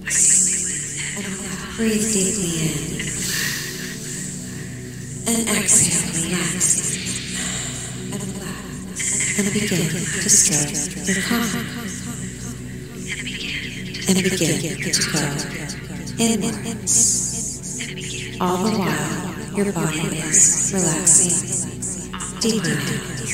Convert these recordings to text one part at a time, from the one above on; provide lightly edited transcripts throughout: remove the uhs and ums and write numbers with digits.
Breathe deeply in and exhale, relax and begin to stroke your calm and begin to go inwards. All the while, your body is relaxing deeply now.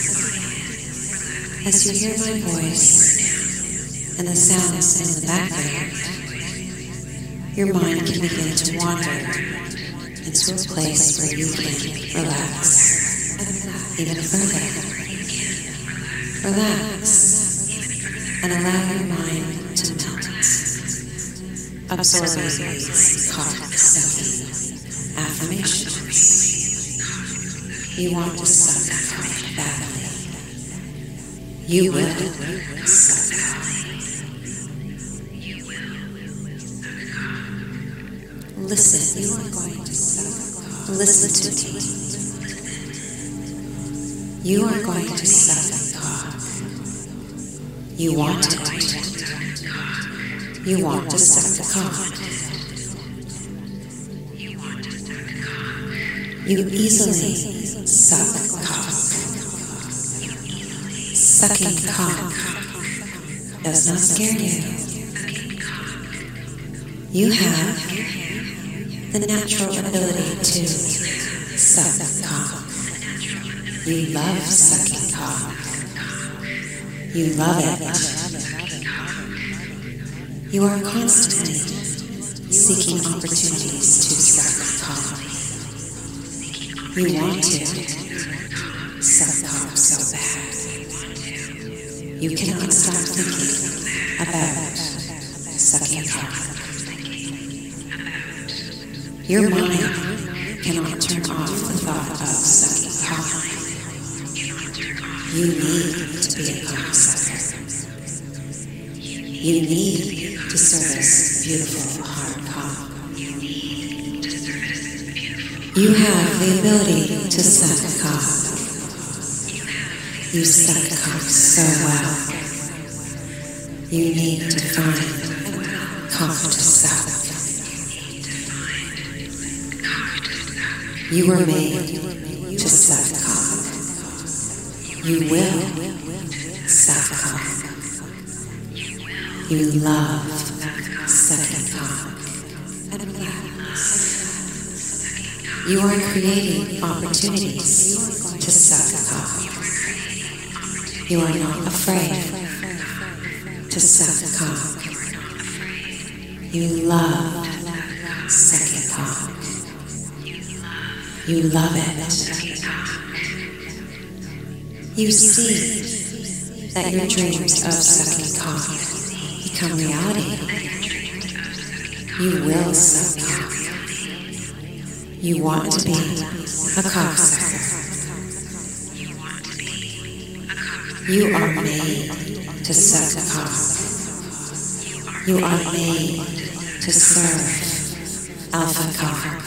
As you hear my voice and the sounds in the background, your mind can begin to wander into a place where you can relax even further. Relax and allow your mind to melt, absorbing these cock-sucking affirmations. You want to suck cock badly. You will suck cock. Listen, you are going to suck. Listen to me. You are going to suck cock. You want it. You want to suck cock. You easily suck cock. Sucking cock does not scare you. You have the natural ability to suck cock. You love sucking cock. You love it. You are constantly seeking opportunities to suck cock. You want to suck cock so bad. You cannot stop thinking about sucking cock. Your mind cannot turn off the thought of sucking cock. You need to be a cocksucker. You need to service beautiful hard cock. You have the ability to suck cock. You suck cock so well. You need to find cock to suck. You were made to suck cock. You will suck cock. You love sucking cock. You are creating opportunities to suck cock. You are not afraid to suck cock. You love sucking cock. You love it. You see that your dreams of sucking cock become reality. You will suck cock. You want to be a cocksucker. You are made to suck cock. You are made to serve alpha cock.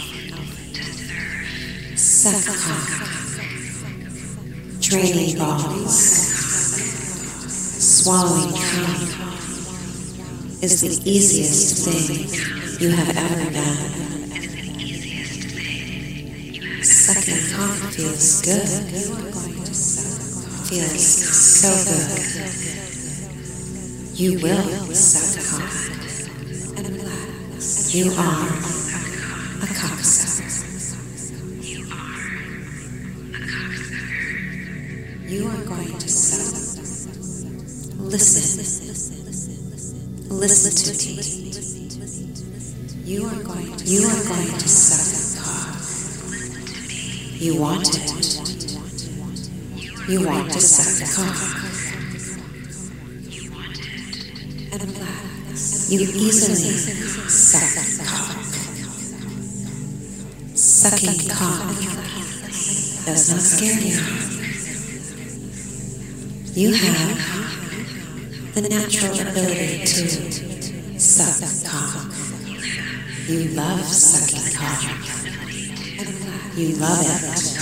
Suck cock. Draining balls. Swallowing cock is the easiest thing you have ever done. Sucking cock feels good. Feels so good. You will suck cock. You are a cocksucker. You are going to suck. Listen. Listen to me. You are going to suck cock. You want it. You want to suck cock. You easily suck cock. Sucking cock does not scare you. You have the natural ability to suck cock. You love sucking cock. You love it.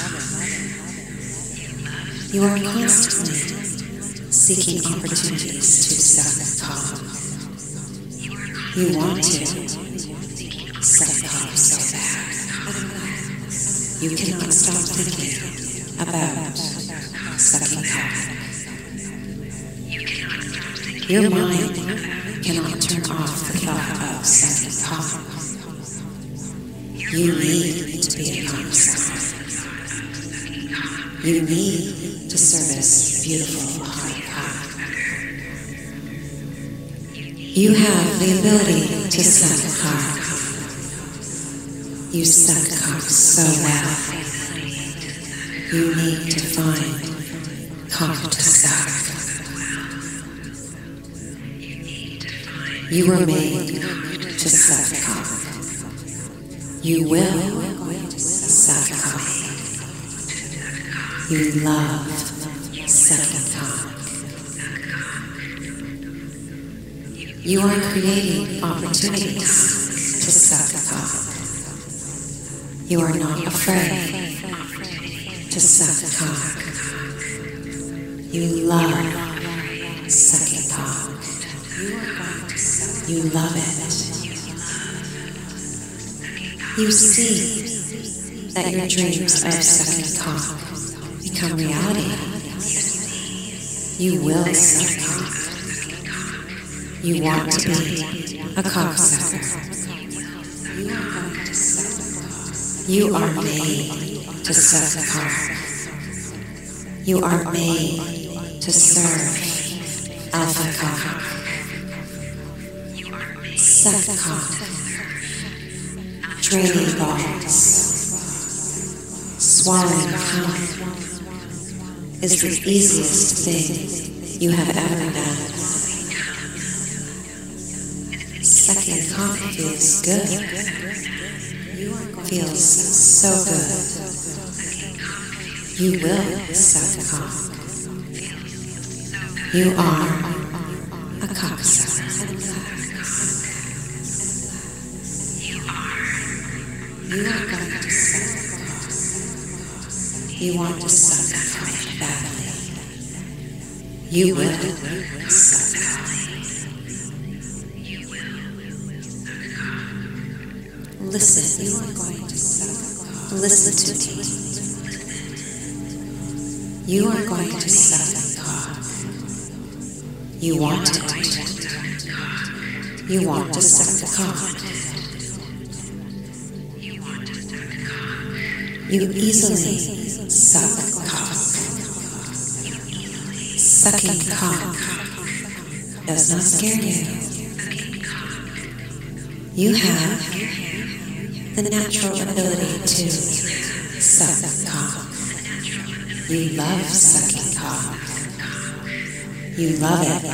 You are constantly seeking opportunities to suck cock. You want to suck cock so bad. You cannot stop thinking about sucking cock. Your mind cannot turn off the thought of sucking cock. You need to be a cocksucker. You need to service beautiful hard cock. You have the ability to suck cock. You suck cock so well. You need to find cock to suck. You were made to suck cock. You will suck cock. You love sucking cock. You are creating opportunities to suck cock. You are not afraid to suck cock. You love sucking cock. You love it. You see that your dreams of sucking cock become reality. You will suck cock. You want to be a cocksucker. You are made to suck cock. You are made to serve alpha cock. Suck cock. Draining balls. Swallowing cock is the easiest thing you have ever done. Sucking cock feels good. Feels so good. You will suck cock. You are a cocksucker. You are going to suck cock. You want to suck cock badly. You will suck cock. Listen, you are going to suck. Listen to me. You are going to suck cock. You want it. You want to suck the cock. You easily suck cock. Sucking cock does not scare you. You have the natural ability to suck cock. You love sucking cock. You love it.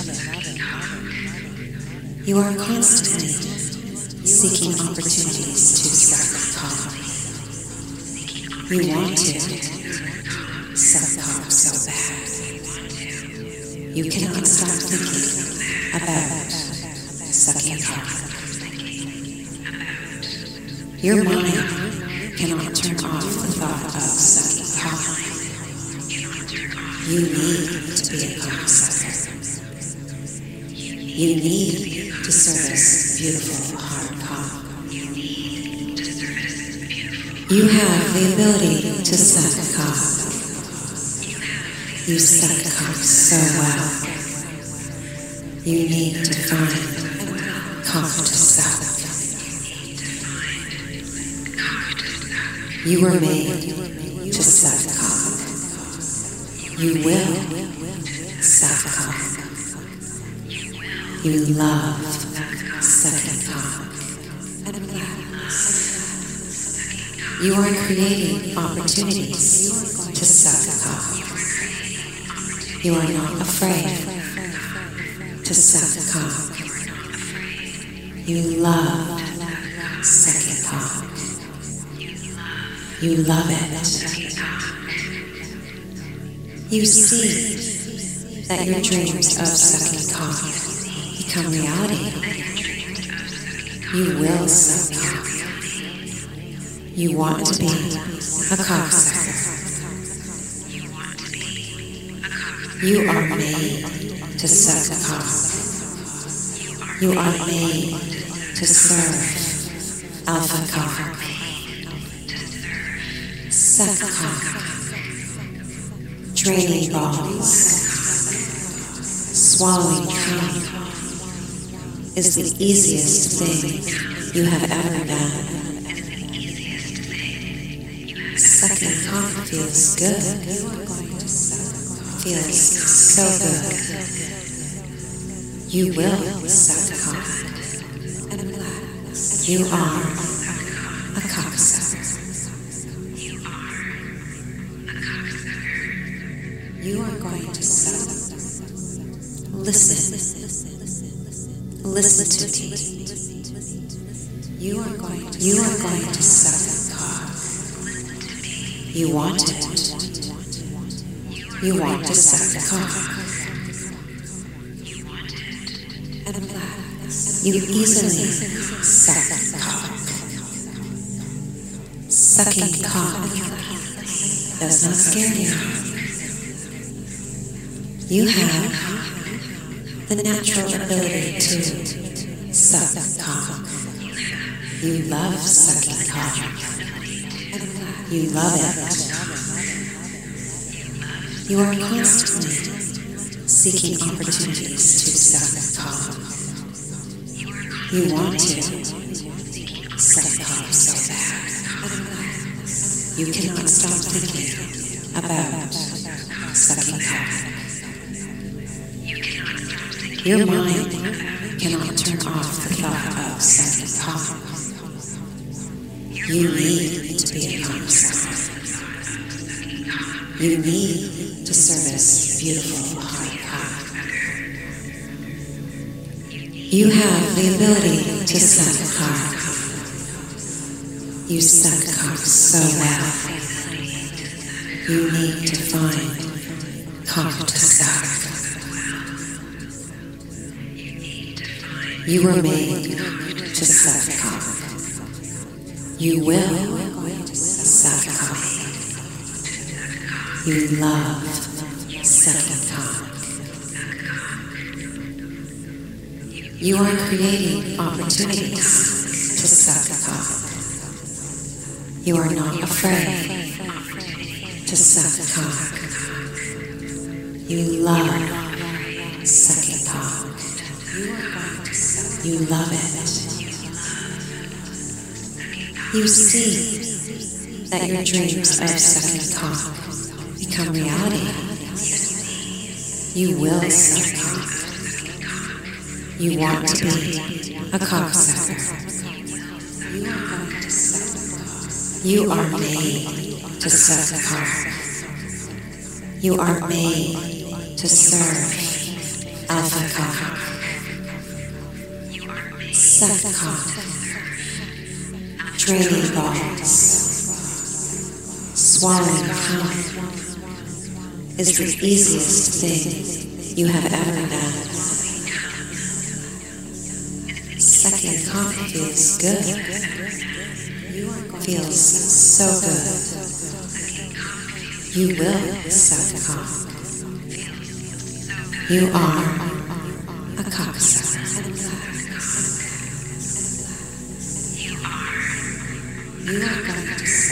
You are constantly seeking opportunities to suck cock. You want to suck cock so bad. You cannot stop thinking about sucking cock. Your mind cannot turn off the thought of sucking cock. You need to be a cocksucker. You need to service beautiful hard cock. You have the ability to suck cock. You suck cock so well. You need to find cock to suck. You were made to suck cock. You will suck cock. You love sucking cock. You are creating opportunities to suck cock. You are not afraid to suck cock. You love sucking cock. You love it. You see that your dreams of sucking cock become reality. You will suck cock. You want to be a cocksucker. You are made to suck cock. You are made to serve alpha cock. Suck cock. Draining balls. Swallowing cum is the easiest thing you have ever done. Sucking cock feels good. Feels so good. You will suck cock. You are a cocksucker. You are going to suck. Listen. Listen to me. You are going to suck cock. You want it. You want to suck cock. You easily suck cock. Sucking cock does not scare you. You have the natural ability to suck cock. You love sucking cock. You love it. You are constantly seeking opportunities to suck cock. You want to suck cock so bad. You cannot stop thinking about sucking cock. Your mind cannot turn off the thought of sucking cock. You need to be a cocksucker. You need to service beautiful hard cock. You have the ability to suck cock. You suck cock so well. You need to find cock to suck. You were made to suck cock. You will suck cock. You love sucking cock. You are creating opportunities to suck cock. You are not afraid to suck cock. You love sucking cock. You love it. You see that your dreams of sucking cock become reality. You will suck cock. You want to be a cocksucker. You are made to suck cock. You are made to serve alpha cock. Suck cock. Draining balls. Swallowing cum is the easiest thing you have ever done. Sucking cock feels good. Feels so good. You will suck cock. You are a cocksucker. You are going to